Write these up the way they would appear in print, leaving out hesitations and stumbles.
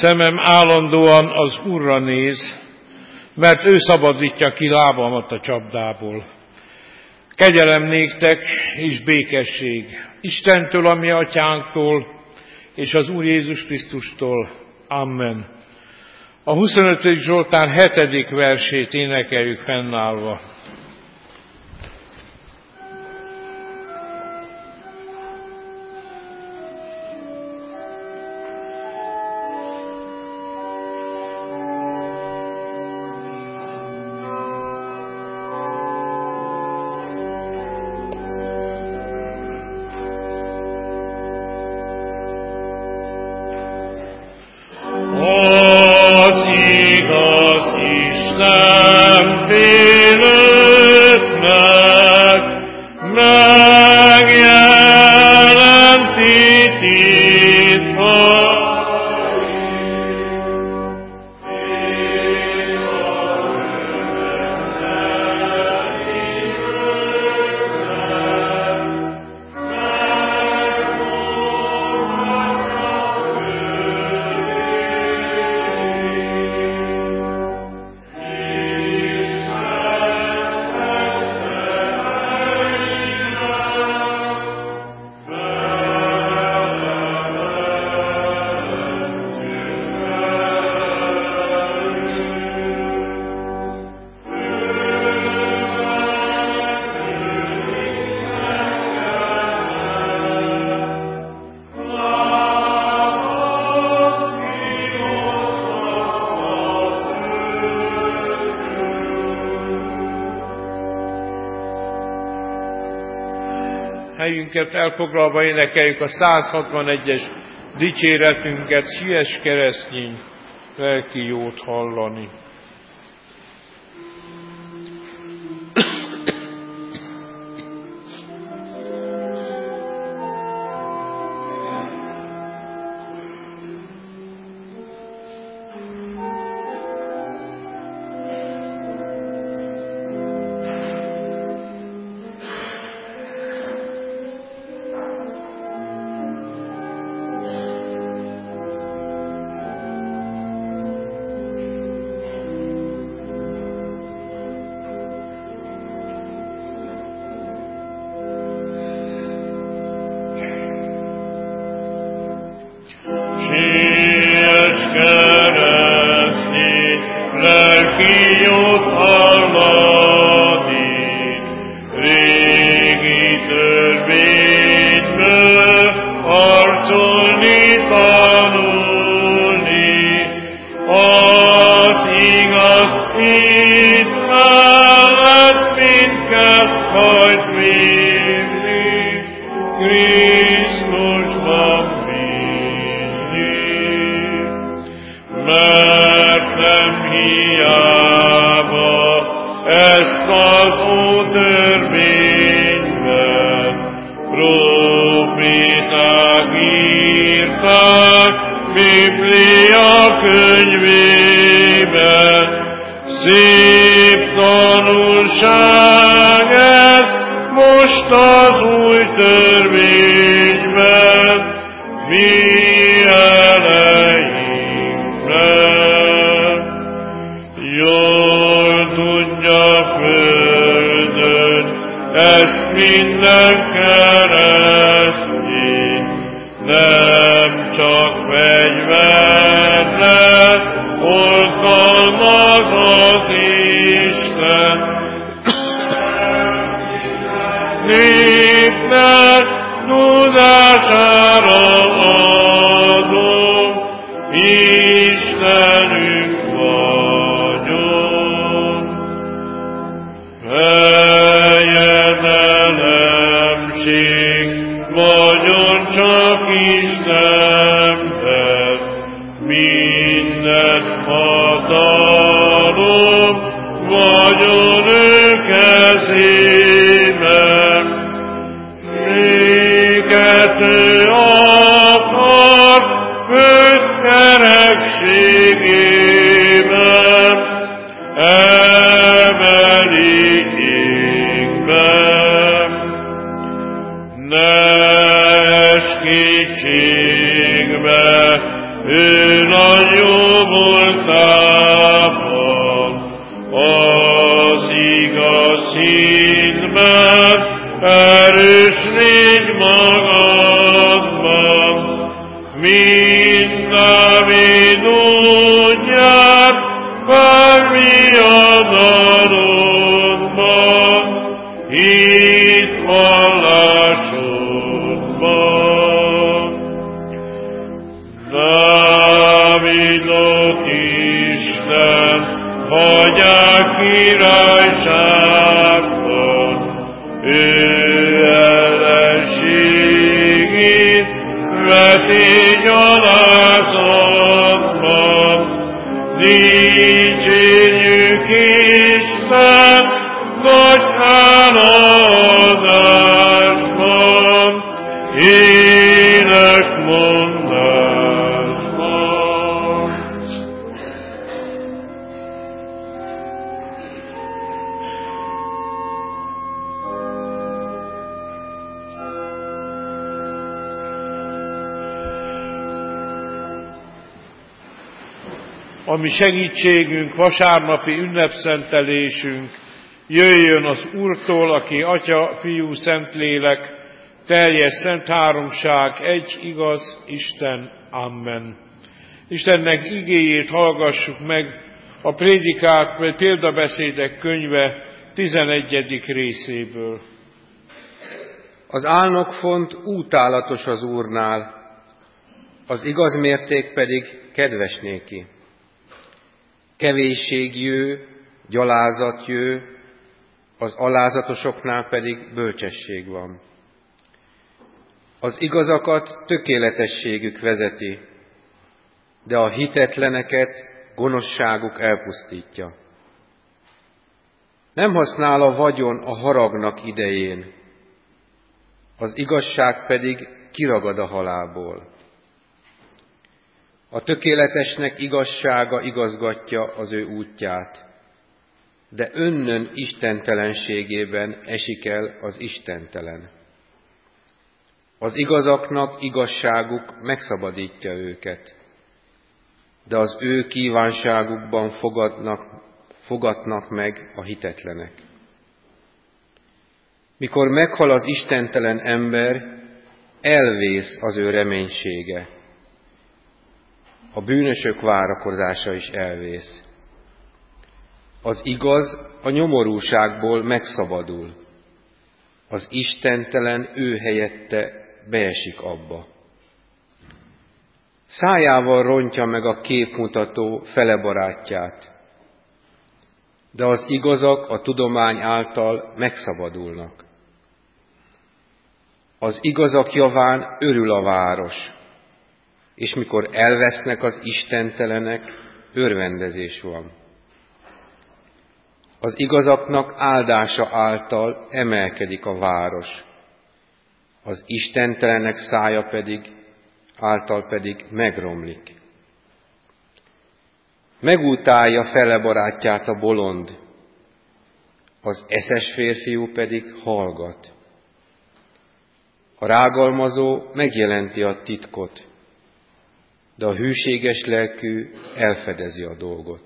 Szemem állandóan az Úrra néz, mert ő szabadítja ki lábamat a csapdából. Kegyelem néktek és békesség Istentől, a mi atyánktól, és az Úr Jézus Krisztustól. Amen. A 25. Zsoltár 7. versét énekeljük fennállva. Helyünket elfoglalva énekeljük a 161-es dicséretünket, siess keresztény, lelki jót hallani. ő nagy jó voltában, az igaz hídben, erős légy magadban, mint Dávid útját, felviadalodban, hit vallásodban. Dávidot Isten hagyják királyságban, ő ellenségét veti gyalázatban. Dicsérjük Isten nagy hálaadásban, énekmondásban. A mi segítségünk, vasárnapi ünnepszentelésünk jöjjön az Úrtól, aki Atya, Fiú, Szentlélek, teljes szent háromság, egy igaz Isten. Amen. Istennek igéjét hallgassuk meg, a prédikák vagy példabeszédek könyve 11. részéből. Az álnokfont útálatos az Úrnál, az igaz mérték pedig kedves néki. Kevésség jő, gyalázat jő, az alázatosoknál pedig bölcsesség van. Az igazakat tökéletességük vezeti, de a hitetleneket gonoszságuk elpusztítja. Nem használ a vagyon a haragnak idején, az igazság pedig kiragad a halálból. A tökéletesnek igazsága igazgatja az ő útját, de önnön istentelenségében esik el az istentelen. Az igazaknak igazságuk megszabadítja őket, de az ő kívánságukban fogadnak meg a hitetlenek. Mikor meghal az istentelen ember, elvész az ő reménysége. A bűnösök várakozása is elvész. Az igaz a nyomorúságból megszabadul, az istentelen ő helyette beesik abba. Szájával rontja meg a képmutató fele barátját, de az igazak a tudomány által megszabadulnak. Az igazak javán örül a város, és mikor elvesznek az istentelenek, örvendezés van. Az igazaknak áldása által emelkedik a város, az istentelenek szája által pedig megromlik. Megutálja fele barátját a bolond, az eszes férfiú pedig hallgat. A rágalmazó megjelenti a titkot, de a hűséges lelkű elfedezi a dolgot.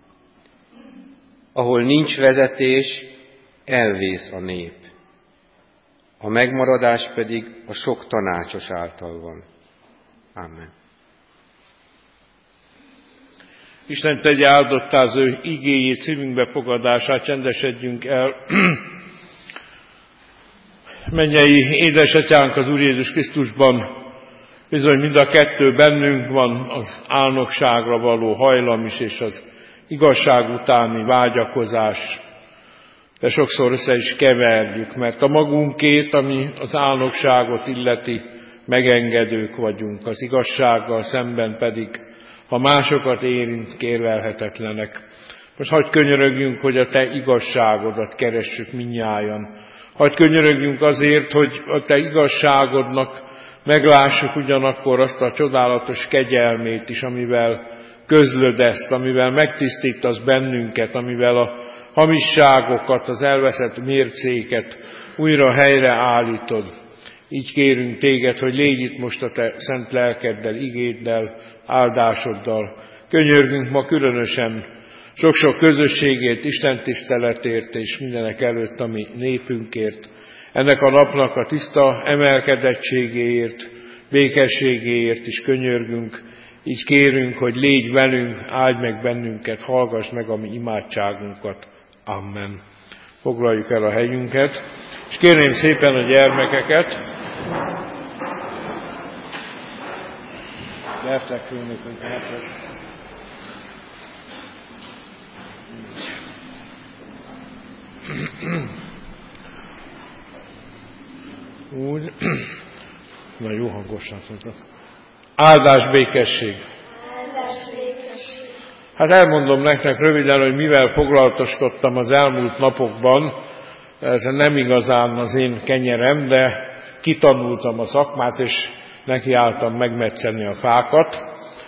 Ahol nincs vezetés, elvész a nép, a megmaradás pedig a sok tanácsos által van. Amen. Isten tegye áldottá az ő igéjét, szívünkbe fogadását, csendesedjünk el. Mennyei édesatyánk az Úr Jézus Krisztusban, bizony mind a kettő bennünk van, az álnokságra való hajlam is, és az igazság utáni vágyakozás, de sokszor össze is keverjük, mert a magunkét, ami az álnokságot illeti, megengedők vagyunk, az igazsággal szemben pedig, ha másokat érint, kérlelhetetlenek. Most hadd könyörögjünk, hogy a Te igazságodat keressük mindnyájan. Hadd könyörögjünk azért, hogy a Te igazságodnak meglássuk ugyanakkor azt a csodálatos kegyelmét is, amivel közlöd ezt, amivel megtisztítasz bennünket, amivel a hamisságokat, az elveszett mércéket újra helyreállítod. Így kérünk téged, hogy légy itt most a te szent lelkeddel, igéddel, áldásoddal. Könyörgünk ma különösen sok-sok közösségért, Isten tiszteletért és mindenek előtt a mi népünkért. Ennek a napnak a tiszta emelkedettségéért, békességéért is könyörgünk. Így kérünk, hogy légy velünk, áldj meg bennünket, hallgass meg a mi imádságunkat. Amen. Foglaljuk el a helyünket, és kérném szépen a gyermekeket. Gyertek főnök, hogy hát úgy, na jó hangosan mondta. Áldás, békesség. Hát elmondom nektek röviden, hogy mivel foglalatoskodtam az elmúlt napokban. Ez nem igazán az én kenyerem, de kitanultam a szakmát, és nekiálltam megmetszeni a fákat.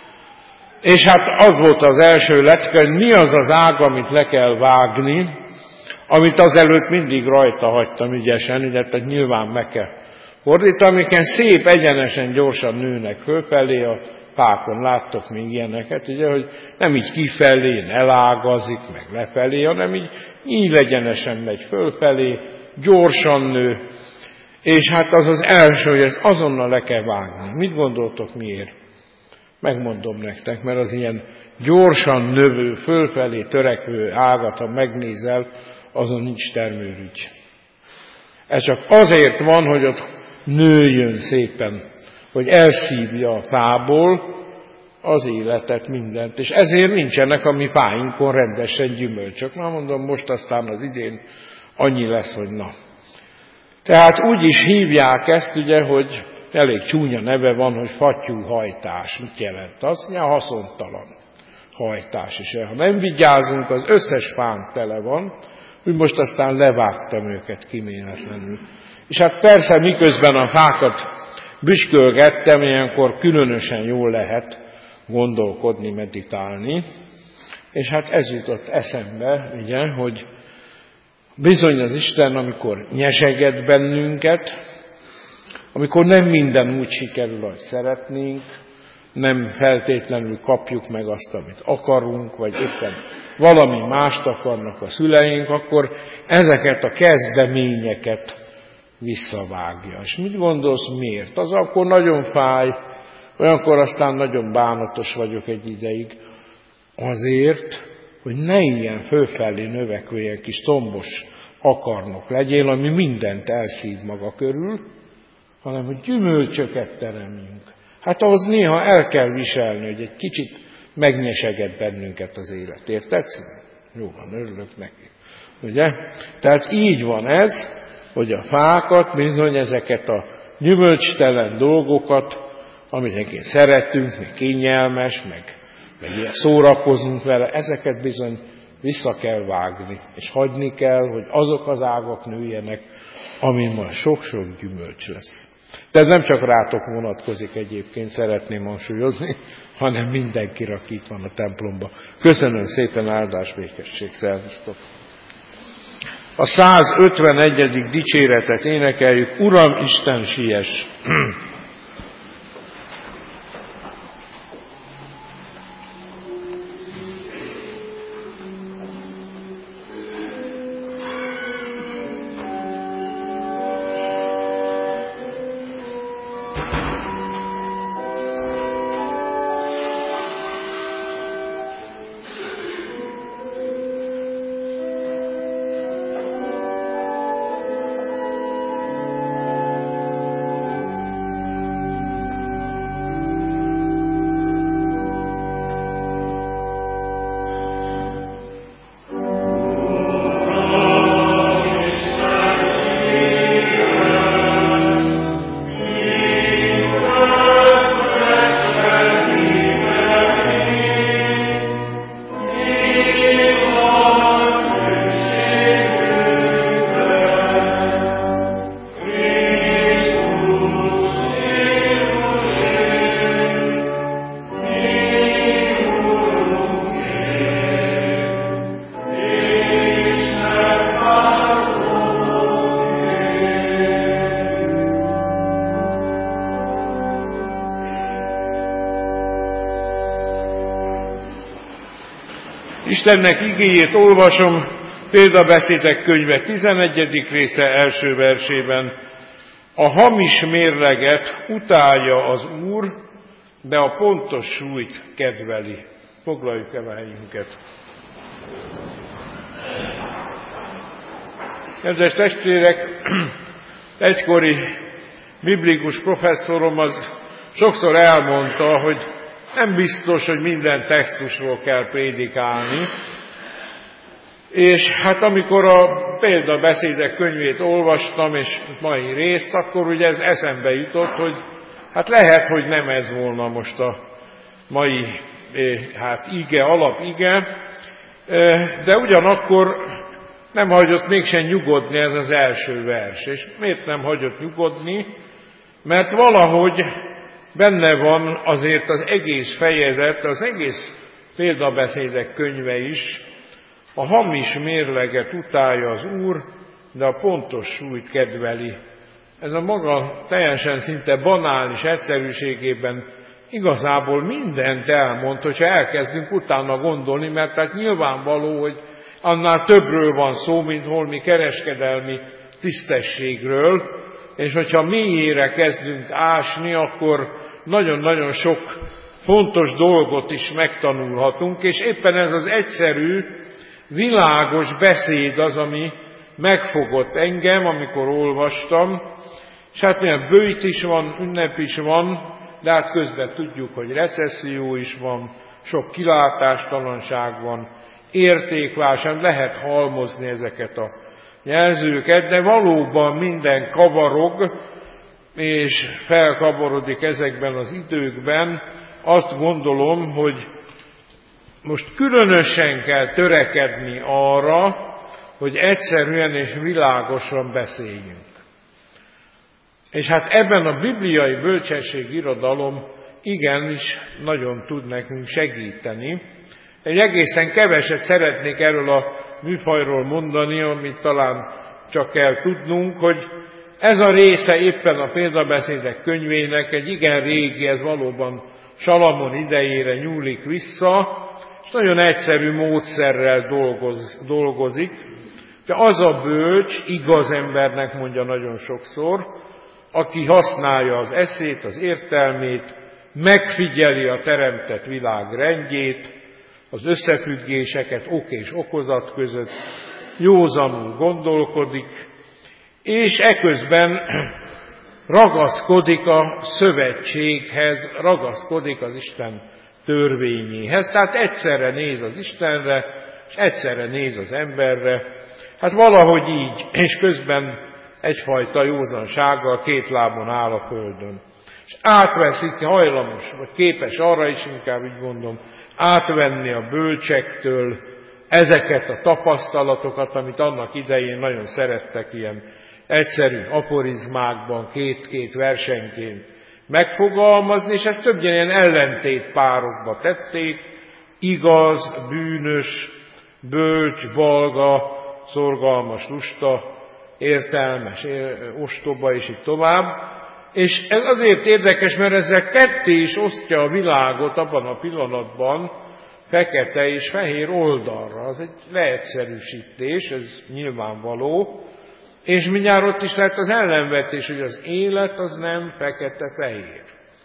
És hát az volt az első lecke, hogy mi az az ág, amit le kell vágni, amit azelőtt mindig rajta hagytam ügyesen, ugye, tehát nyilván meg kell fordítani, amiken szép, egyenesen, gyorsan nőnek fölfelé a fákon. Láttok még ilyeneket, ugye, hogy nem így kifelé, elágazik, meg lefelé, hanem így egyenesen megy fölfelé, gyorsan nő, és hát az az első, hogy ezt azonnal le kell vágni. Mit gondoltok miért? Megmondom nektek, mert az ilyen gyorsan növő, fölfelé törekvő ágat, ha megnézel, azon nincs termőrügy. Ez csak azért van, hogy ott nőjön szépen, hogy elszívja a fából az életet, mindent. És ezért nincsenek a mi fáinkon rendesen gyümölcsök. Már mondom, most aztán az idén annyi lesz, hogy na. Tehát úgy is hívják ezt, ugye, hogy elég csúnya neve van, hogy fattyúhajtás. Mit jelent? Azt mondja, haszontalan hajtás is. Ha nem vigyázunk, az összes fánk tele van, úgy most aztán levágtam őket kíméletlenül. És hát persze, miközben a fákat büskölgettem, ilyenkor különösen jól lehet gondolkodni, meditálni. És hát ez jutott eszembe, ugye, hogy bizony az Isten, amikor nyeseget bennünket, amikor nem minden úgy sikerül, ahogy szeretnénk, nem feltétlenül kapjuk meg azt, amit akarunk, vagy éppen valami mást akarnak a szüleink, akkor ezeket a kezdeményeket visszavágja. És mit gondolsz, miért? Az akkor nagyon fáj, olyankor aztán nagyon bánatos vagyok egy ideig. Azért, hogy ne ilyen fölfelé növekvő, ilyen kis szombos akarnok legyél, ami mindent elszív maga körül, hanem hogy gyümölcsöket teremjünk. Hát ahhoz néha el kell viselni, hogy egy kicsit megnyeseget bennünket az élet. Érted? Jó van, örülök neki. Ugye? Tehát így van ez, hogy a fákat, bizony ezeket a gyümölcstelen dolgokat, amit egyébként szeretünk, meg kényelmes, meg ilyen szórakozunk vele, ezeket bizony vissza kell vágni, és hagyni kell, hogy azok az ágak nőjenek, amin majd sok-sok gyümölcs lesz. De ez nem csak rátok vonatkozik egyébként, szeretném hangsúlyozni, hanem mindenkire, aki itt van a templomban. Köszönöm szépen, áldás, békesség, szervusztok! A 151. dicséretet énekeljük, Uram Isten, siess! Istennek igéjét olvasom, Példabeszédek könyve 11. része első versében. A hamis mérleget utálja az Úr, de a pontos súlyt kedveli. Foglaljuk el a helyünket. Kedves testvérek, egykori biblikus professzorom az sokszor elmondta, hogy nem biztos, hogy minden textusról kell prédikálni, és hát amikor a Példabeszédek könyvét olvastam, és mai részt, akkor ugye ez eszembe jutott, hogy hát lehet, hogy nem ez volna most a mai ige, alapige, de ugyanakkor nem hagyott mégsem nyugodni ez az első vers. És miért nem hagyott nyugodni? Mert valahogy benne van azért az egész fejezet, az egész Példabeszédek könyve is, a hamis mérleget utálja az Úr, de a pontos súlyt kedveli. Ez a maga teljesen szinte banális egyszerűségében igazából mindent elmond, hogyha elkezdünk utána gondolni, mert tehát nyilvánvaló, hogy annál többről van szó, mint holmi kereskedelmi tisztességről, és hogyha mélyére kezdünk ásni, akkor nagyon-nagyon sok fontos dolgot is megtanulhatunk, és éppen ez az egyszerű, világos beszéd az, ami megfogott engem, amikor olvastam, és hát milyen böjt is van, ünnep is van, de hát közben tudjuk, hogy recesszió is van, sok kilátástalanság van, értékválság, lehet halmozni ezeket a jelzőket, de valóban minden kavarog, és felkavarodik ezekben az időkben. Azt gondolom, hogy most különösen kell törekedni arra, hogy egyszerűen és világosan beszéljünk. És hát ebben a bibliai bölcsesség irodalom igenis nagyon tud nekünk segíteni. Egy egészen keveset szeretnék erről a műfajról mondani, amit talán csak kell tudnunk, hogy ez a része éppen a Példabeszédek könyvének egy igen régi, ez valóban Salamon idejére nyúlik vissza, és nagyon egyszerű módszerrel dolgozik. De az a bölcs, igaz embernek mondja nagyon sokszor, aki használja az eszét, az értelmét, megfigyeli a teremtett világ rendjét, az összefüggéseket ok és okozat között, józanul gondolkodik, és eközben ragaszkodik a szövetséghez, ragaszkodik az Isten törvényéhez. Tehát egyszerre néz az Istenre, és egyszerre néz az emberre. Hát valahogy így, és közben egyfajta józansággal két lábon áll a földön. És átveszik, hajlamos, vagy képes arra is, inkább így mondom, átvenni a bölcsektől ezeket a tapasztalatokat, amit annak idején nagyon szerettek ilyen egyszerű aforizmákban, két-két versenként megfogalmazni, és ezt többnyire ilyen ellentétpárokba tették, igaz, bűnös, bölcs, balga, szorgalmas, lusta, értelmes, ostoba, és így tovább. És ez azért érdekes, mert ezzel ketté is osztja a világot abban a pillanatban, fekete és fehér oldalra. Az egy leegyszerűsítés, ez nyilvánvaló, és mindjárt ott is lehet az ellenvetés, hogy az élet az nem fekete-fehér.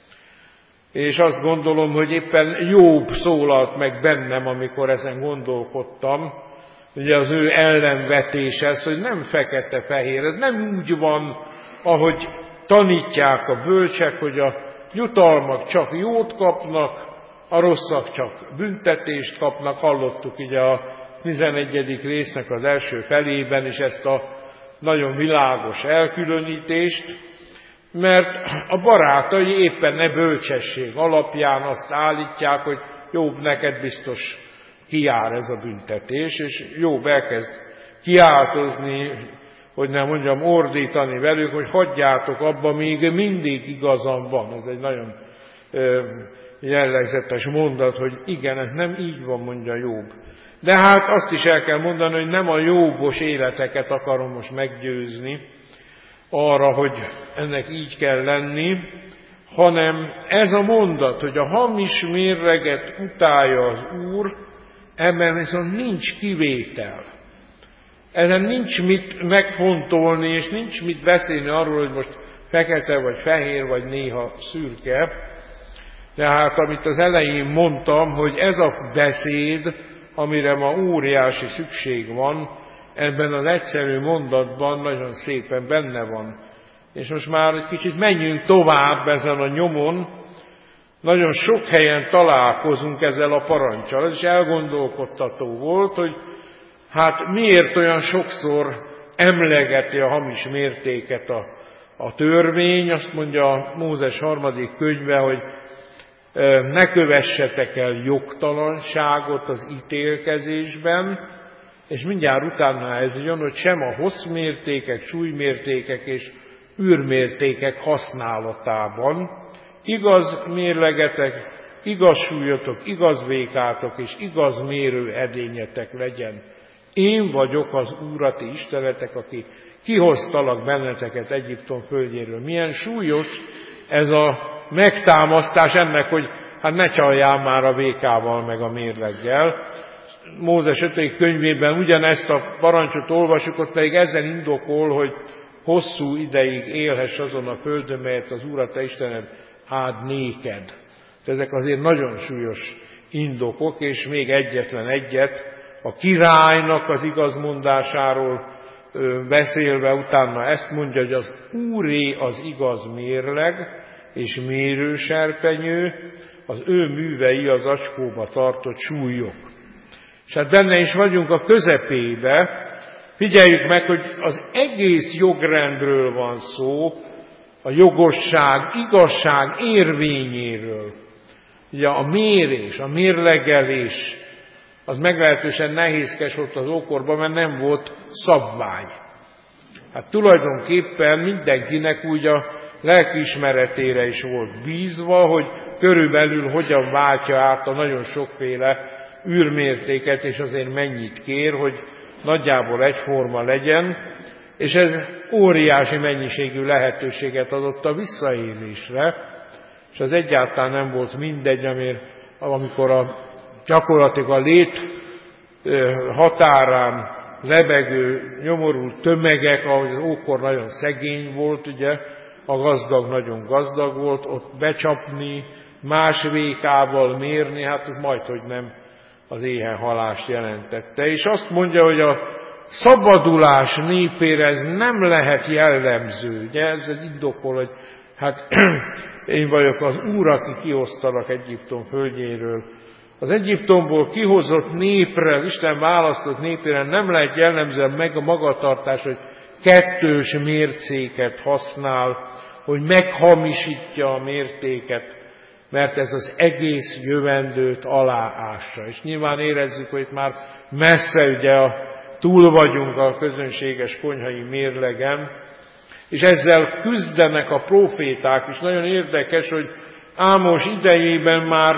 És azt gondolom, hogy éppen Jobb szólalt meg bennem, amikor ezen gondolkodtam, ugye az ő ellenvetéshez, hogy nem fekete-fehér, ez nem úgy van, ahogy tanítják a bölcsek, hogy a jutalmak csak jót kapnak, a rosszak csak büntetést kapnak. Hallottuk ugye a 11. résznek az első felében is ezt a nagyon világos elkülönítést, mert a barátai éppen e bölcsesség alapján azt állítják, hogy Jobb, neked biztos kijár ez a büntetés, és Jobb elkezd kiáltozni, hogy nem mondjam, ordítani velük, hogy hagyjátok abba, még mindig igazam van. Ez egy nagyon jellegzetes mondat, hogy igen, ez nem így van, mondja Jobb. De hát azt is el kell mondani, hogy nem a jobbos életeket akarom most meggyőzni arra, hogy ennek így kell lenni, hanem ez a mondat, hogy a hamis mérleget utálja az Úr, Ebben viszont nincs kivétel. Ezen nincs mit megfontolni, és nincs mit beszélni arról, hogy most fekete, vagy fehér, vagy néha szürke. Tehát, amit az elején mondtam, hogy ez a beszéd, amire ma óriási szükség van, ebben az egyszerű mondatban nagyon szépen benne van. És most már egy kicsit menjünk tovább ezen a nyomon. Nagyon sok helyen találkozunk ezzel a paranccsal. Ez is elgondolkodtató volt, hogy hát miért olyan sokszor emlegeti a hamis mértéket a törvény. Azt mondja Mózes 3. könyve, hogy ne kövessetek el jogtalanságot az ítélkezésben, és mindjárt utána ez jön, hogy sem a hosszmértékek, súlymértékek és űrmértékek használatában. Igaz mérlegetek, igaz súlyotok, igaz vékátok és igaz mérő edényetek legyen. Én vagyok az Úr, a ti istenetek, aki kihoztalak benneteket Egyiptom földjéről. Milyen súlyos ez a megtámasztás ennek, hogy hát ne csaljál már a vékával meg a mérleggel. Mózes 5. könyvében ugyanezt a parancsot olvasjuk, ott pedig ezen indokol, hogy hosszú ideig élhess azon a földön, melyet az Úr, a te Istened áld néked. Ezek azért nagyon súlyos indokok, és még egyetlen egyet, a királynak az igazmondásáról beszélve utána ezt mondja, hogy az Úré az igaz mérleg és mérőserpenyő, az ő művei az acskóba tartott súlyok. És hát benne is vagyunk a közepébe, figyeljük meg, hogy az egész jogrendről van szó, a jogosság, igazság érvényéről. Ugye a mérés, a mérlegelés, az meglehetősen nehézkes volt az ókorban, mert nem volt szabvány. Hát tulajdonképpen mindenkinek úgy a lelkiismeretére is volt bízva, hogy körülbelül hogyan váltja át a nagyon sokféle űrmértéket, és azért mennyit kér, hogy nagyjából egyforma legyen, és ez óriási mennyiségű lehetőséget adott a visszaélésre, és az egyáltalán nem volt mindegy, amikor gyakorlatilag a lét határán lebegő, nyomorult tömegek, ahogy az ókor nagyon szegény volt, ugye, a gazdag nagyon gazdag volt, ott becsapni, más vékával mérni, hát majdhogy nem az éhen halást jelentette. És azt mondja, hogy a szabadulás népére ez nem lehet jellemző. Ugye ez egy indokol, hogy hát én vagyok az Úr, aki kihoztalak Egyiptom földjéről. Az Egyiptomból kihozott népre, Isten választott népére nem lehet jellemzően meg a magatartás, hogy kettős mércéket használ, hogy meghamisítja a mértéket, mert ez az egész jövendőt aláássa. És nyilván érezzük, hogy itt már messze ugye túl vagyunk a közönséges konyhai mérlegen, és ezzel küzdenek a próféták is. Nagyon érdekes, hogy Ámos idejében már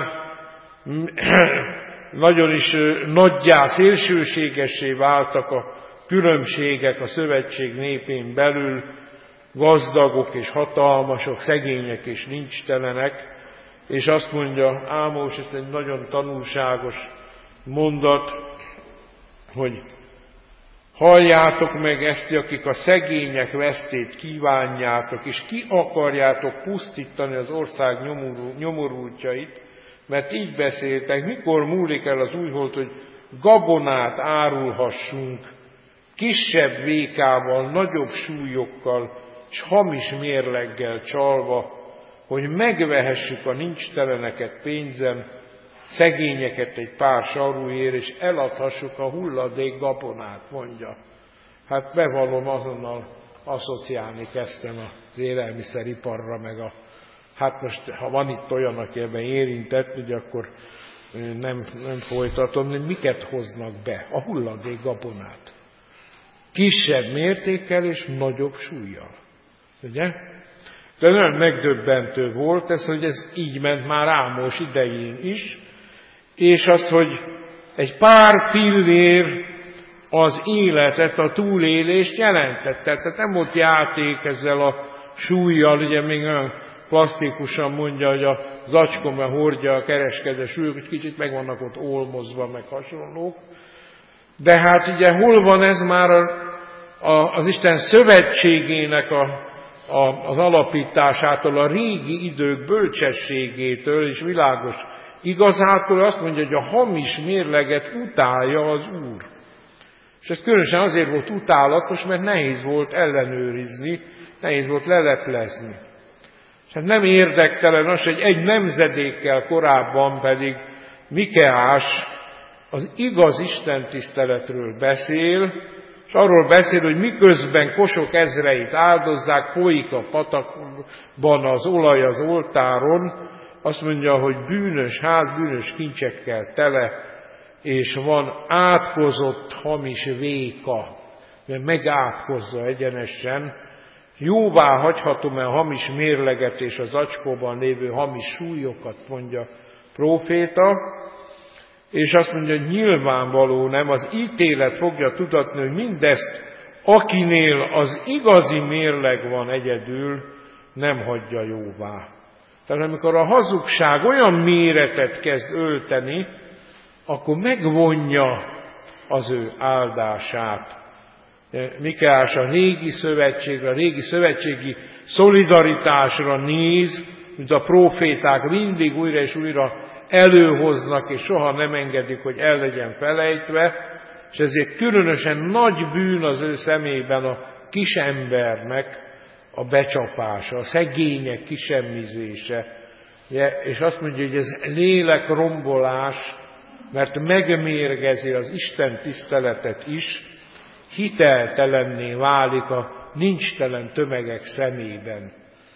nagyon is nagyjá, szélsőségessé váltak a különbségek a szövetség népén belül, gazdagok és hatalmasok, szegények és nincstelenek, és azt mondja Ámos, ez egy nagyon tanulságos mondat, hogy halljátok meg ezt, akik a szegények vesztét kívánjátok, és ki akarjátok pusztítani az ország nyomorultjait, mert így beszéltek, mikor múlik el az újhold, hogy gabonát árulhassunk, kisebb vékával, nagyobb súlyokkal, és hamis mérleggel csalva, hogy megvehessük a nincsteleneket pénzen, szegényeket egy pár sarúért, és eladhassuk a hulladék gabonát, mondja. Hát bevallom, azonnal asszociálni kezdtem az élelmiszeriparra, meg hát most, ha van itt olyan, aki ebben érintett, ugye akkor nem folytatom, hogy miket hoznak be? A hulladék gabonát. Kisebb mértékkel és nagyobb súllyal. Ugye? De nagyon megdöbbentő volt ez, hogy ez így ment már Ámos idején is, és az, hogy egy pár pillér az életet, a túlélést jelentette. Tehát nem volt játék ezzel a súllyal, ugye még olyan plastikusan mondja, hogy a zacskóba hordja a kereskedő súlyok, hogy kicsit meg vannak ott olmozva, meg hasonlók. De hát ugye hol van ez már az Isten szövetségének az alapításától, a régi idők bölcsességétől és világos igazától, azt mondja, hogy a hamis mérleget utálja az Úr. És ez különösen azért volt utálatos, mert nehéz volt ellenőrizni, nehéz volt leleplezni. És hát nem érdektelen az, hogy egy nemzedékkel korábban pedig Mikeás az igaz istentiszteletről beszél, és arról beszél, hogy miközben kosok ezreit áldozzák, folyik a patakban az olaj az oltáron, azt mondja, hogy bűnös ház, bűnös kincsekkel tele, és van átkozott hamis véka, mert megátkozza egyenesen. Jóvá hagyhatom-e a hamis mérleget és az zacskóban lévő hamis súlyokat, mondja próféta, és azt mondja, hogy nyilvánvaló nem, az ítélet fogja tudatni, hogy mindezt, akinél az igazi mérleg van egyedül, nem hagyja jóvá. Tehát amikor a hazugság olyan méretet kezd ölteni, akkor megvonja az ő áldását. Mikeás a régi szövetségre, a régi szövetségi szolidaritásra néz, mint a próféták mindig újra és újra előhoznak, és soha nem engedik, hogy el legyen felejtve, és ezért különösen nagy bűn az ő szemében a kisembernek a becsapása, a szegények kisemmizése. És azt mondja, hogy ez lélekrombolás, mert megmérgezi az Isten tiszteletet is, hiteltelenné válik a nincstelen tömegek szemében.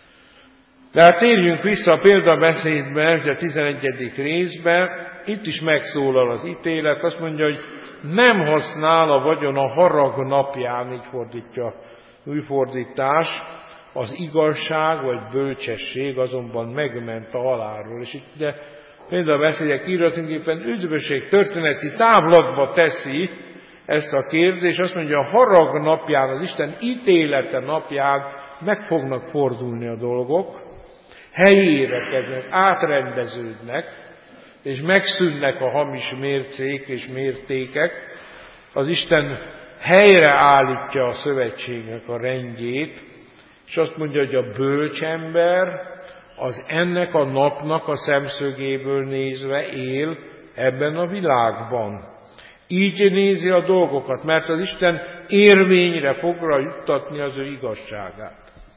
De hát térjünk vissza a példabeszédbe, a 11. részbe, itt is megszólal az ítélet, azt mondja, hogy nem használ a vagyon a harag napján, így fordítja új fordítás, az igazság vagy bölcsesség azonban megment a halálról. És itt ugye példabeszédek íratunképpen üdvösség történeti távlatba teszi ezt a kérdést, azt mondja, a harag napján, az Isten ítélete napján meg fognak fordulni a dolgok, helyére kezdnek, átrendeződnek, és megszűnnek a hamis mércék és mértékek. Az Isten helyreállítja a szövetségnek a rendjét, és azt mondja, hogy a bölcs ember az ennek a napnak a szemszögéből nézve él ebben a világban. Így nézi a dolgokat, mert az Isten érvényre fogja juttatni az ő igazságát.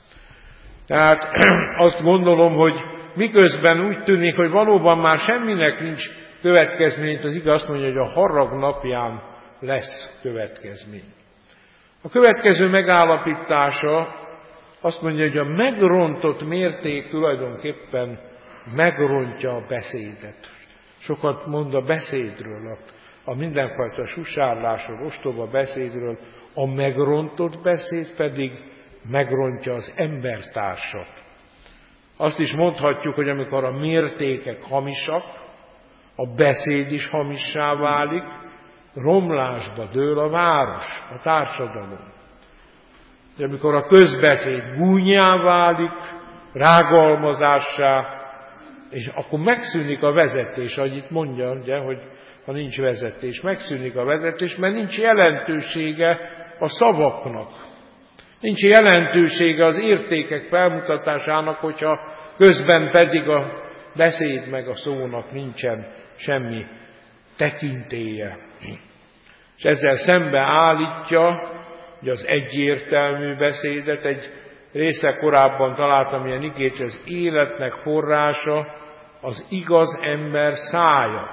Tehát azt gondolom, hogy miközben úgy tűnik, hogy valóban már semminek nincs következmény, az igaz azt mondja, hogy a harag napján lesz következmény. A következő megállapítása azt mondja, hogy a megrontott mérték tulajdonképpen megrontja a beszédet. Sokat mond a beszédről, a mindenfajta susárlásról, ostoba beszédről, a megrontott beszéd pedig megrontja az embertársat. Azt is mondhatjuk, hogy amikor a mértékek hamisak, a beszéd is hamissá válik, romlásba dől a város, a társadalom. De amikor a közbeszéd gúnyá válik, rágalmazássá, és akkor megszűnik a vezetés, ahogy itt mondja, ugye, hogy ha nincs vezetés, megszűnik a vezetés, mert nincs jelentősége a szavaknak. Nincs jelentősége az értékek felmutatásának, hogyha közben pedig a beszéd meg a szónak nincsen semmi tekintélye. És ezzel szembe állítja, hogy az egyértelmű beszédet, egy része korábban találtam ilyen igét, hogy az életnek forrása az igaz ember szája.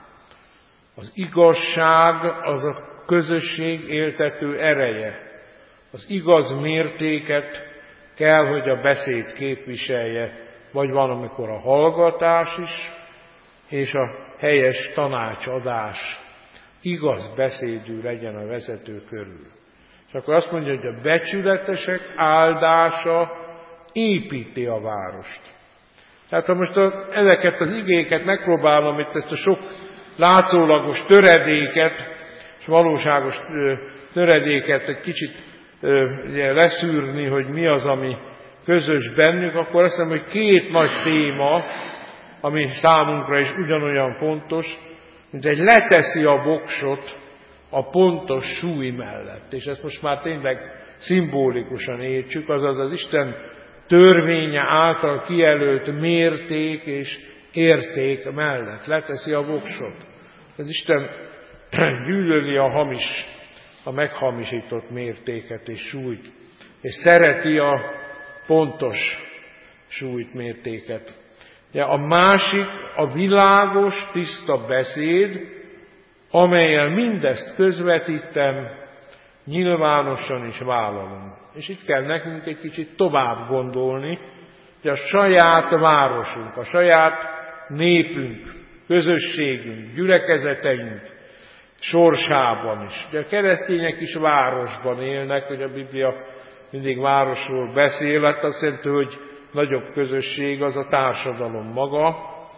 Az igazság az a közösség éltető ereje. Az igaz mértéket kell, hogy a beszéd képviselje, vagy valamikor a hallgatás is, és a helyes tanácsadás. Igaz beszédű legyen a vezető körül. És akkor azt mondja, hogy a becsületesek áldása építi a várost. Tehát ha most ezeket az igéket megpróbálom, itt ezt a sok látszólagos töredéket, és valóságos töredéket egy kicsit leszűrni, hogy mi az, ami közös bennük, akkor azt hiszem, hogy két nagy téma, ami számunkra is ugyanolyan fontos, mint egy leteszi a voksot a pontos súly mellett. És ezt most már tényleg szimbolikusan értsük, azaz az Isten törvénye által kijelölt mérték és érték mellett. Leteszi a voksot. Az Isten gyűlöli a meghamisított mértéket és súlyt, és szereti a pontos súlyt, mértéket. De a másik a világos, tiszta beszéd, amellyel mindezt közvetítem, nyilvánosan is vállalom. És itt kell nekünk egy kicsit tovább gondolni, hogy a saját városunk, a saját népünk, közösségünk, gyülekezeteink sorsában is. Ugye a keresztények is városban élnek, hogy a Biblia mindig városról beszél, hát azt jelenti, hogy nagyobb közösség az a társadalom maga,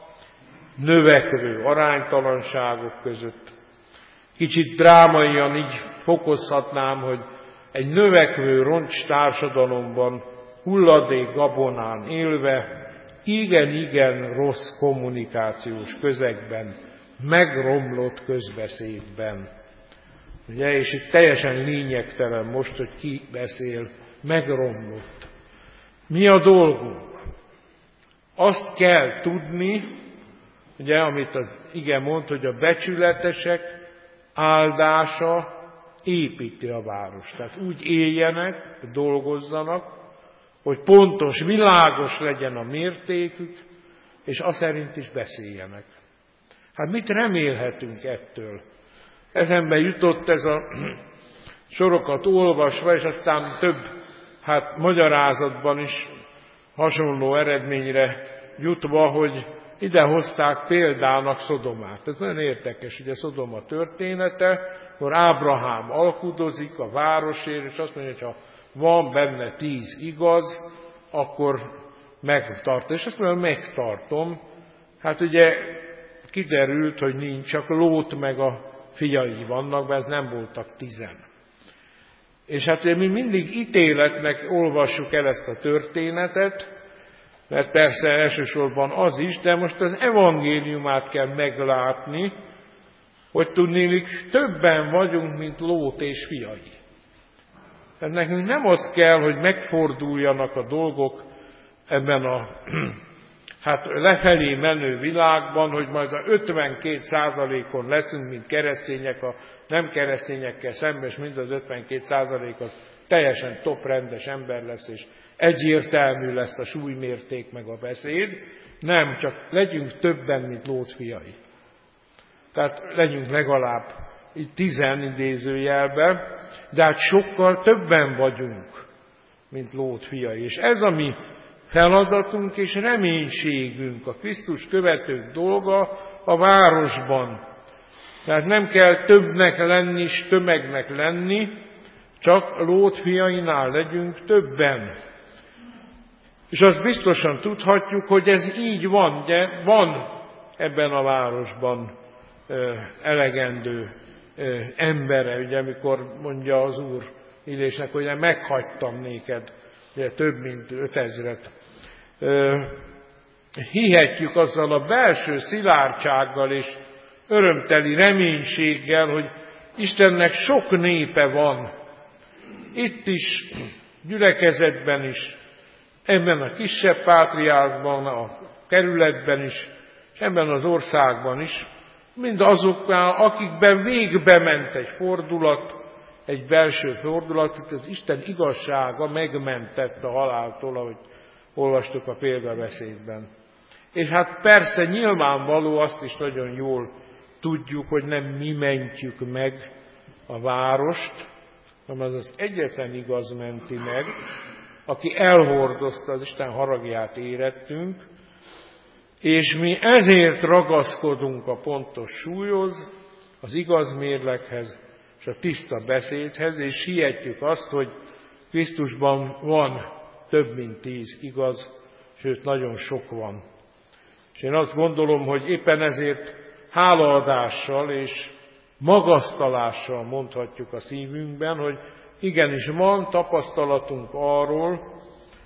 növekvő aránytalanságok között. Kicsit drámaian így fokozhatnám, hogy egy növekvő roncs társadalomban, hulladék gabonán élve, igen rossz kommunikációs közegben, megromlott közbeszédben. Ugye, és itt teljesen lényegtelen most, hogy ki beszél, megromlott. Mi a dolgunk? Azt kell tudni, ugye, amit az ige mond, hogy a becsületesek áldása építi a várost. Tehát úgy éljenek, dolgozzanak, hogy pontos, világos legyen a mértékük, és azt szerint is beszéljenek. Hát mit remélhetünk ettől? Eszembe jutott ez a sorokat olvasva, és aztán több magyarázatban is hasonló eredményre jutva, hogy ide hozták példának Szodomát. Ez nagyon érdekes, ugye Szodoma története, akkor Ábrahám alkudozik a városért, és azt mondja, hogy ha van benne 10 igaz, akkor megtart. És azt mondja, megtartom. Hát ugye kiderült, hogy nincs, csak Lót meg a fiai vannak, mert ez nem voltak 10. És hát mi mindig ítéletnek olvassuk el ezt a történetet, mert persze elsősorban az is, de most az evangéliumát kell meglátni, hogy tudnélik, többen vagyunk, mint Lót és fiai. Tehát nekünk nem az kell, hogy megforduljanak a dolgok ebben a lefelé menő világban, hogy majd a 52%-on leszünk, mint keresztények, a nem keresztényekkel szemben, és mind az 52% az teljesen top rendes ember lesz, és egyértelmű lesz a súlymérték meg a beszéd. Nem, csak legyünk többen, mint Lót fiai. Tehát legyünk legalább 10 idézőjelben, de hát sokkal többen vagyunk, mint Lót fiai. És ez a mi feladatunk és reménységünk, a Krisztus követők dolga a városban. Tehát nem kell többnek lenni és tömegnek lenni, csak Lót fiainál legyünk többen. És azt biztosan tudhatjuk, hogy ez így van, ugye van ebben a városban elegendő embere, ugye amikor mondja az Úr Illésnek, hogy meghagytam néked, ugye több mint 5000-et. Hihetjük azzal a belső szilárdsággal és örömteli reménységgel, hogy Istennek sok népe van. Itt is, gyülekezetben is, ebben a kisebb pátriárkban, a kerületben is, és ebben az országban is, mind azoknál, akikben végbe ment egy fordulat, egy belső fordulat, hogy az Isten igazsága megmentett a haláltól, ahogy olvastuk a példabeszédben. És hát persze nyilvánvaló, azt is nagyon jól tudjuk, hogy nem mi mentjük meg a várost, hanem az egyetlen igaz menti meg, aki elhordozta az Isten haragját érettünk, és mi ezért ragaszkodunk a pontos súlyhoz, az igaz mérleghez és a tiszta beszédhez, és hihetjük azt, hogy Krisztusban van több mint 10 igaz, sőt nagyon sok van. És én azt gondolom, hogy éppen ezért hálaadással és magasztalással mondhatjuk a szívünkben, hogy igenis van tapasztalatunk arról,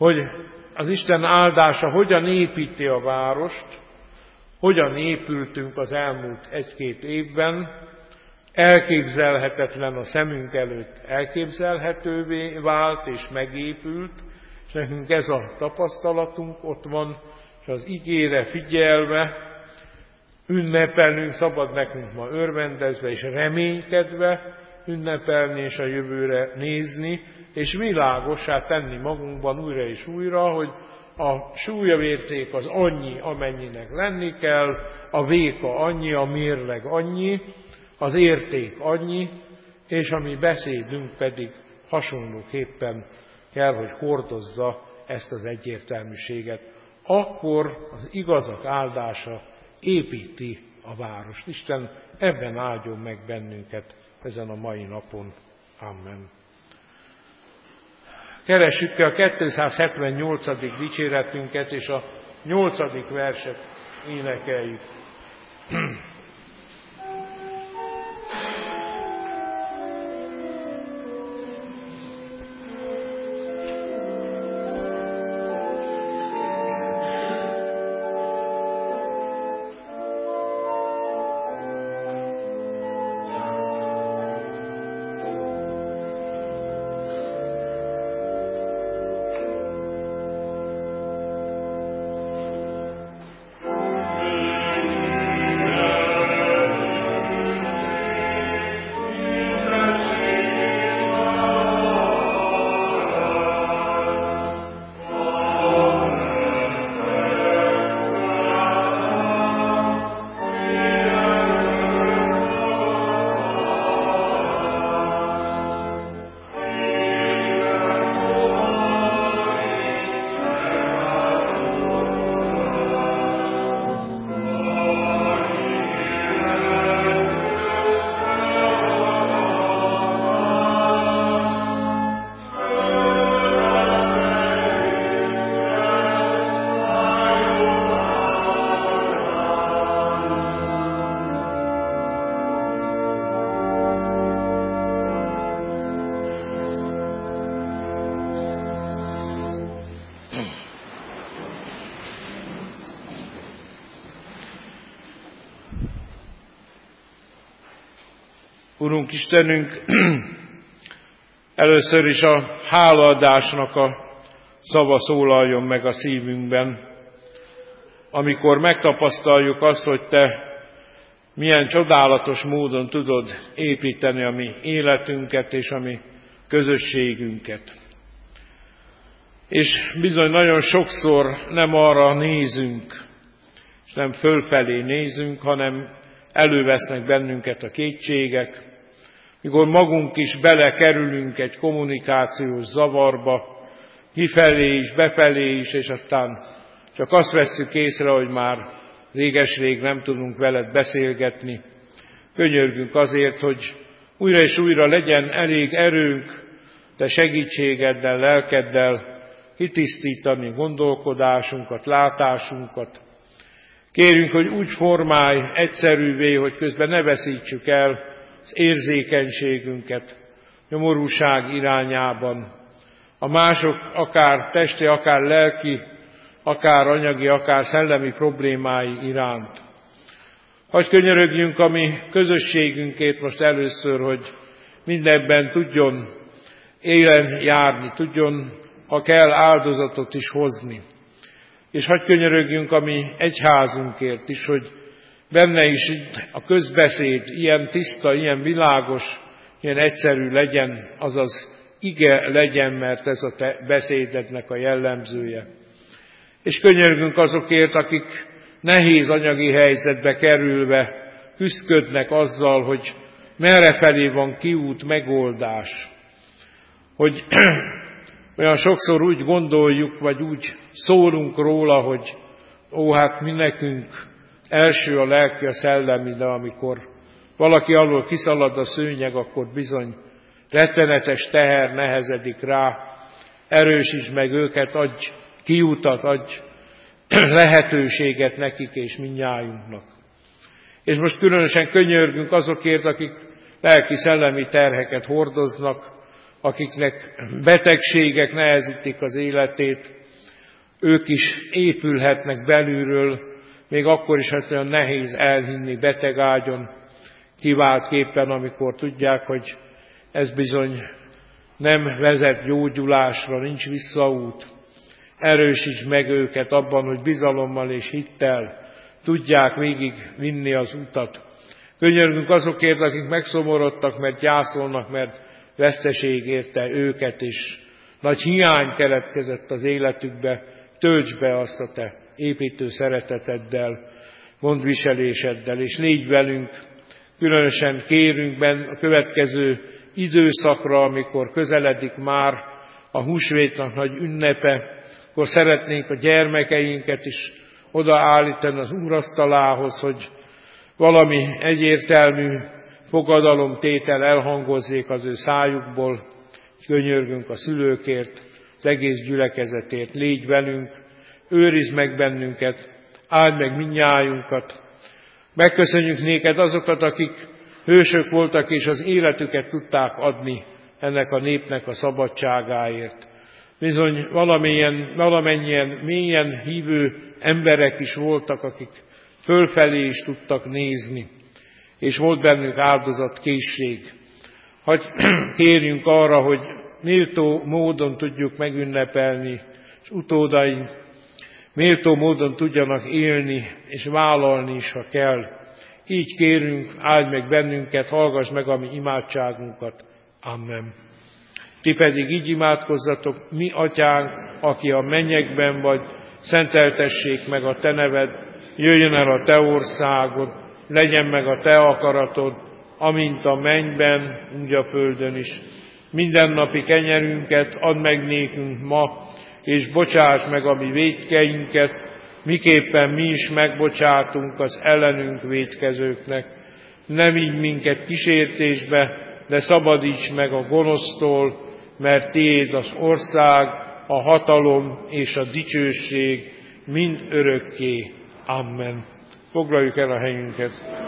hogy az Isten áldása hogyan építi a várost, hogyan épültünk az elmúlt 1-2 évben, elképzelhetetlen a szemünk előtt elképzelhetővé vált és megépült, és nekünk ez a tapasztalatunk ott van, és az igére figyelve, ünnepelnünk, szabad nekünk ma örvendezve és reménykedve ünnepelni és a jövőre nézni, és világossá tenni magunkban újra és újra, hogy a súlyavérték az annyi, amennyinek lenni kell, a véka annyi, a mérleg annyi, az érték annyi, és a mi beszédünk pedig hasonlóképpen kell, hogy hordozza ezt az egyértelműséget. Akkor az igazak áldása építi a várost. Isten ebben áldjon meg bennünket ezen a mai napon. Amen. Keressük ki a 278. dicséretünket, és a 8. verset énekeljük. Urunk Istenünk, először is a hálaadásnak a szava szólaljon meg a szívünkben, amikor megtapasztaljuk azt, hogy Te milyen csodálatos módon tudod építeni a mi életünket és a mi közösségünket. És bizony nagyon sokszor nem arra nézünk, és nem fölfelé nézünk, hanem elővesznek bennünket a kétségek, mikor magunk is belekerülünk egy kommunikációs zavarba, kifelé is, befelé is, és aztán csak azt vesszük észre, hogy már réges-rég nem tudunk veled beszélgetni. Könyörgünk azért, hogy újra és újra legyen elég erőnk, Te segítségeddel, lelkeddel kitisztítani gondolkodásunkat, látásunkat. Kérünk, hogy úgy formálj egyszerűvé, hogy közben ne veszítsük el az érzékenységünket nyomorúság irányában. A mások akár testi, akár lelki, akár anyagi, akár szellemi problémái iránt. Hadd könyörögjünk a mi közösségünkét most először, hogy mindenben tudjon élen járni, tudjon, ha kell, áldozatot is hozni. És hadd könyörögjünk a mi egyházunkért is, hogy benne is a közbeszéd ilyen tiszta, ilyen világos, ilyen egyszerű legyen, azaz ige legyen, mert ez a te beszédednek a jellemzője. És könyörgünk azokért, akik nehéz anyagi helyzetbe kerülve küszködnek azzal, hogy merrefelé van kiút, megoldás. Hogy olyan sokszor úgy gondoljuk, vagy úgy szólunk róla, hogy hát mi nekünk első a lelki, a szellemi, de amikor valaki alól kiszalad a szőnyeg, akkor bizony rettenetes teher nehezedik rá. Erősíts meg őket, adj kiutat, adj lehetőséget nekik és mindnyájunknak. És most különösen könyörgünk azokért, akik lelki-szellemi terheket hordoznak, akiknek betegségek nehezítik az életét, ők is épülhetnek belülről, még akkor is ezt olyan nehéz elhinni betegágyon, kiváltképpen, amikor tudják, hogy ez bizony nem vezet gyógyulásra, nincs visszaút. Erősíts meg őket abban, hogy bizalommal és hittel tudják végig vinni az utat. Könyörgünk azokért, akik megszomorodtak, mert gyászolnak, mert veszteség érte őket, és nagy hiány keletkezett az életükbe. Töltsd be azt a te építő szereteteddel, gondviseléseddel, és légy velünk. Különösen kérünk a következő időszakra, amikor közeledik már a húsvétnak nagy ünnepe, akkor szeretnénk a gyermekeinket is odaállítani az úrasztalához, hogy valami egyértelmű fogadalomtétel elhangozzék az ő szájukból. Könyörgünk a szülőkért, az egész gyülekezetért, légy velünk, őrizd meg bennünket, áld meg mindnyájunkat. Megköszönjük néked azokat, akik hősök voltak, és az életüket tudták adni ennek a népnek a szabadságáért. Bizony valamennyien mélyen hívő emberek is voltak, akik fölfelé is tudtak nézni, és volt bennük áldozatkészség. Hagy kérjünk arra, hogy méltó módon tudjuk megünnepelni, és utódaink méltó módon tudjanak élni, és vállalni is, ha kell. Így kérünk, áldj meg bennünket, hallgass meg a mi imádságunkat. Amen. Ti pedig így imádkozzatok: mi atyánk, aki a mennyekben vagy, szenteltessék meg a te neved, jöjjön el a te országod, legyen meg a te akaratod, amint a mennyben, úgy a földön is. Mindennapi kenyerünket add meg nékünk ma, és bocsáss meg a mi vétkeinket, miképpen mi is megbocsátunk az ellenünk vétkezőknek. Ne vigy minket kísértésbe, de szabadíts meg a gonosztól, mert tiéd az ország, a hatalom és a dicsőség mind örökké. Amen. Foglaljuk el a helyünket.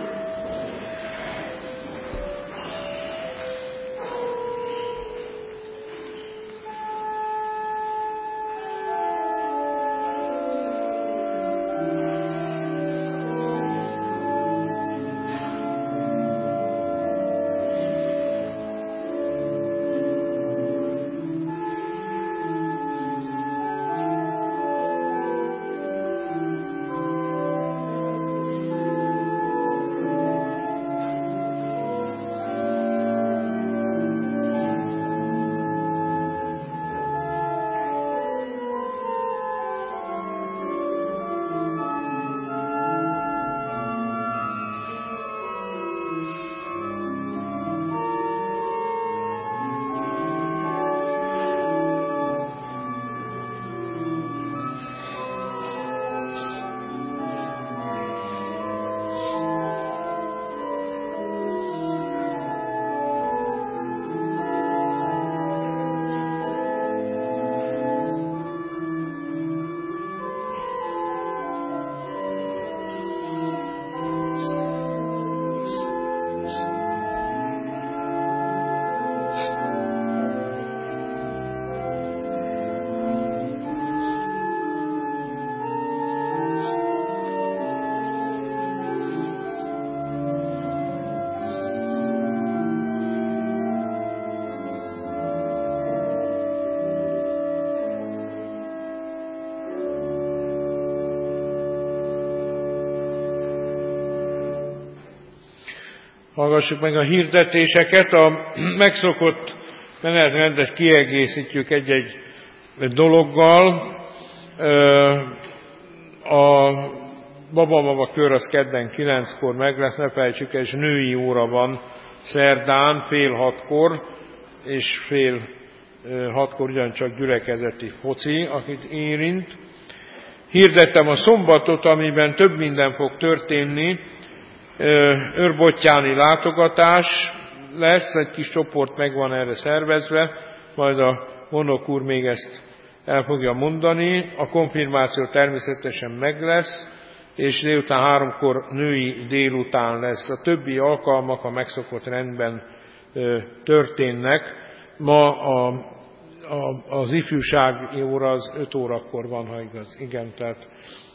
Hallgassuk meg a hirdetéseket. A megszokott menetrendet kiegészítjük egy-egy dologgal. A Baba kör az kedden 9-kor meg lesz, ne felejtsük el, és női óra van szerdán 5:30, és 5:30 ugyancsak gyülekezeti foci, akit érint. Hirdettem a szombatot, amiben több minden fog történni. Őrbottyáni látogatás lesz, egy kis csoport meg van erre szervezve, majd a gondnok úr még ezt el fogja mondani. A konfirmáció természetesen meg lesz, és délután 3-kor női délután lesz. A többi alkalmak a megszokott rendben történnek. ma az ifjúsági óra az 5 órakor van, ha igaz. Igen, tehát...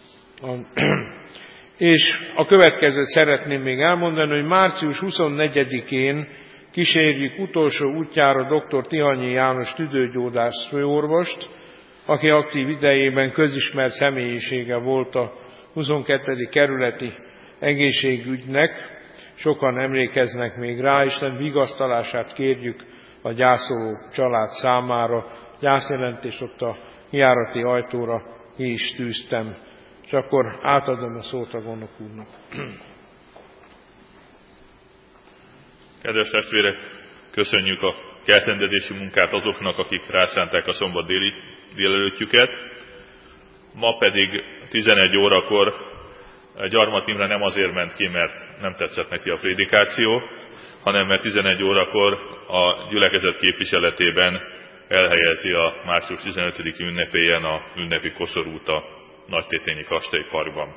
És a következőt szeretném még elmondani, hogy március 24-én kísérjük utolsó útjára dr. Tihanyi János tüdőgyógyász főorvost, aki aktív idejében közismert személyisége volt a 22. kerületi egészségügynek. Sokan emlékeznek még rá, Isten vigasztalását kérjük a gyászoló család számára. Gyászjelentést ott a kijárati ajtóra ki is tűztem. És akkor átadom a szót a gondnok úrnak. Kedves testvérek, köszönjük a kertrendezési munkát azoknak, akik rászánták a szombat délelőttjüket. Ma pedig 11 órakor Gyarmat Imre nem azért ment ki, mert nem tetszett neki a prédikáció, hanem mert 11 órakor a gyülekezet képviseletében elhelyezi a március 15. ünnepélyen a ünnepi koszorút a Nagytétényi Kastélyparkban.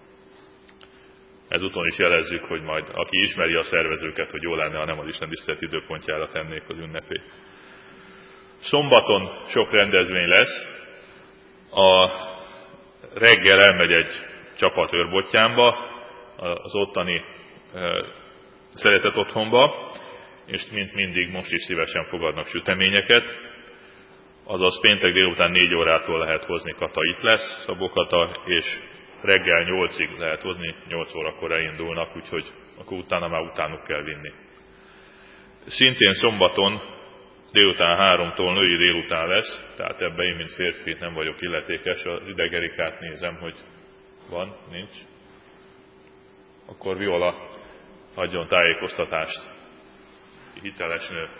Ezúton is jelezzük, hogy majd aki ismeri a szervezőket, hogy jó lenne, ha nem az istentisztelet időpontjára tennék az ünnepét. Szombaton sok rendezvény lesz. A reggel elmegy egy csapat Őrbottyánba, az ottani szeretett otthonba, és mint mindig most is szívesen fogadnak süteményeket. Azaz péntek délután 4 órától lehet hozni, Kata itt lesz, Szabó Kata, és reggel 8-ig lehet hozni, 8 órakor elindulnak, úgyhogy akkor utána már utánuk kell vinni. Szintén szombaton délután 3-tól női délután lesz, tehát ebben én, mint férfi nem vagyok illetékes, az Idegerikát nézem, hogy van, nincs. Akkor Viola adjon tájékoztatást. Hiteles nő.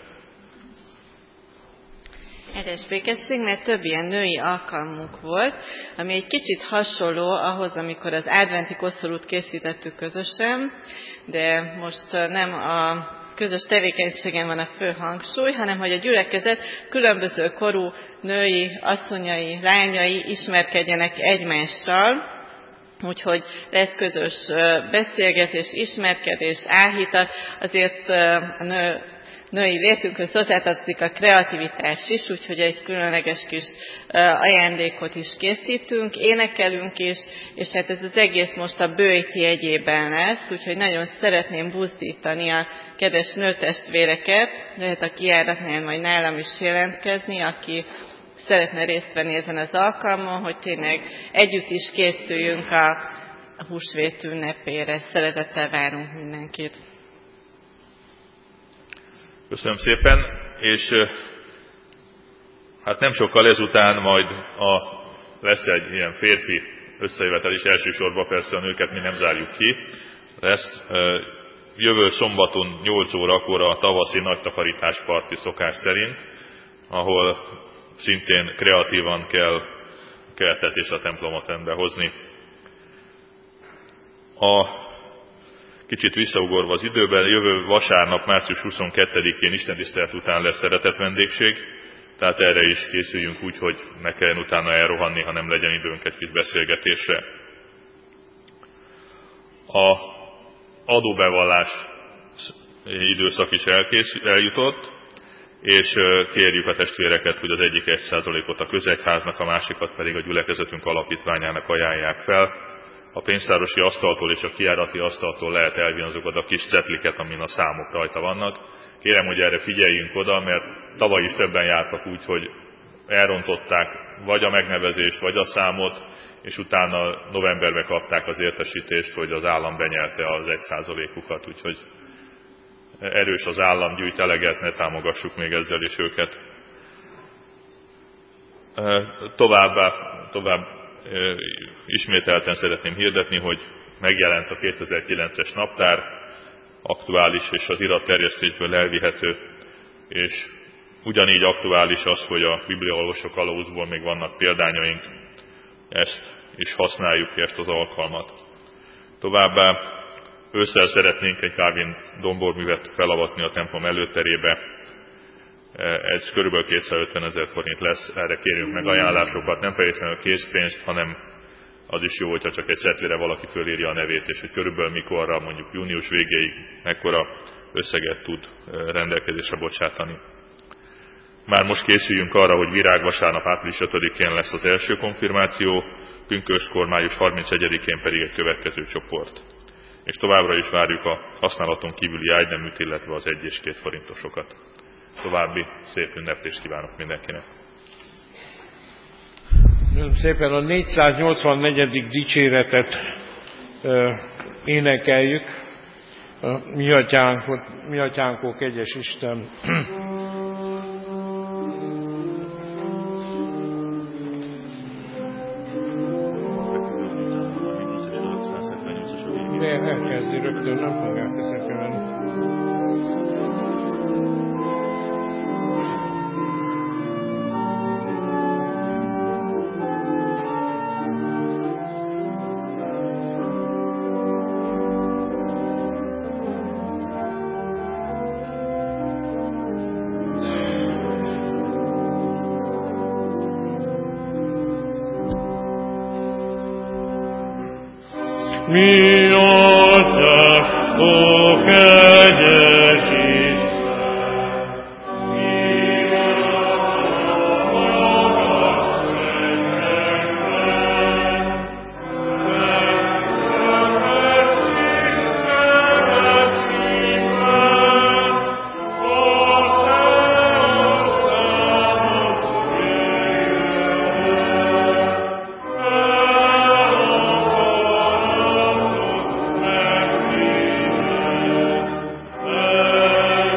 Édes békesség, mert több ilyen női alkalmunk volt, ami egy kicsit hasonló ahhoz, amikor az adventi koszorút készítettük közösen, de most nem a közös tevékenységen van a fő hangsúly, hanem hogy a gyülekezet különböző korú női, asszonyai, lányai ismerkedjenek egymással, úgyhogy lesz közös beszélgetés, ismerkedés, áhítat, azért a női létünkhöz hozzátartozik a kreativitás is, úgyhogy egy különleges kis ajándékot is készítünk, énekelünk is, és hát ez az egész most a bőjti jegyében lesz, úgyhogy nagyon szeretném buzdítani a kedves nőtestvéreket, lehet a kijáratnál majd nálam is jelentkezni, aki szeretne részt venni ezen az alkalmon, hogy tényleg együtt is készüljünk a húsvét ünnepére. Szeretettel várunk mindenkit. Köszönöm szépen, és hát nem sokkal ezután majd lesz egy ilyen férfi összejövetel is, elsősorban persze a nőket mi nem zárjuk ki. Lesz jövő szombaton 8 órakor a tavaszi nagy takarításparti szokás szerint, ahol szintén kreatívan kell kertet és a templomot rendbe hozni. Kicsit visszaugorva az időben, jövő vasárnap, március 22-én istentisztelet után lesz szeretett vendégség, tehát erre is készüljünk úgy, hogy ne kelljen utána elrohanni, hanem legyen időnk egy kis beszélgetésre. A adóbevallás időszak is eljutott, és kérjük a testvéreket, hogy az egyik 1%-ot a közegyháznak, a másikat pedig a gyülekezetünk alapítványának ajánlják fel. A pénztárosi asztaltól és a kijárati asztaltól lehet elvinni azokat a kis cetliket, amin a számok rajta vannak. Kérem, hogy erre figyeljünk oda, mert tavaly is többen jártak úgy, hogy elrontották vagy a megnevezést, vagy a számot, és utána novemberben kapták az értesítést, hogy az állam benyelte az 1%-ukat, úgyhogy erős az állam, gyűjt eleget, ne támogassuk még ezzel is őket. Tovább ismételten szeretném hirdetni, hogy megjelent a 2009-es naptár, aktuális és az iratterjesztésből elvihető, és ugyanígy aktuális az, hogy a Bibliaolvasó kalauzból még vannak példányaink, ezt is használjuk ki, ezt az alkalmat. Továbbá ősszel szeretnénk egy Calvin domborművet felavatni a templom előterébe, ez kb. 250 000 forint lesz, erre kérjünk meg ajánlásokat, nem feltétlenül készpénzt, hanem az is jó, hogyha csak egy cetlire valaki fölírja a nevét, és hogy körülbelül mikorra, mondjuk június végéig mekkora összeget tud rendelkezésre bocsátani. már most készüljünk arra, hogy virágvasárnap április 5-én lesz az első konfirmáció, pünköstkor május 31-én pedig egy következő csoport. És továbbra is várjuk a használaton kívüli ágyneműt, illetve az 1 és 2 forintosokat. További szép ünneplést kívánok mindenkinek! Nagyon szépen a 484. dicséretet énekeljük. Mi atyánkó, kegyes Isten! Elkezdi rögtön, nem fogják közepén. Mi atyánk, ó kegyes Isten, mi magas mennyekben, megkövetséged szívben, a te országod jöjjön el,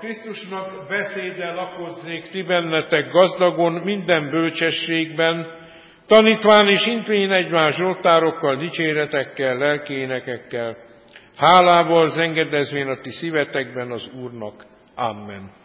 Krisztusnak beszéde lakozzék ti bennetek gazdagon minden bölcsességben, tanítván és intvén egymás zsoltárokkal, dicséretekkel, lelkiénekekkel, hálával zengedezvén a ti szívetekben az Úrnak. Amen.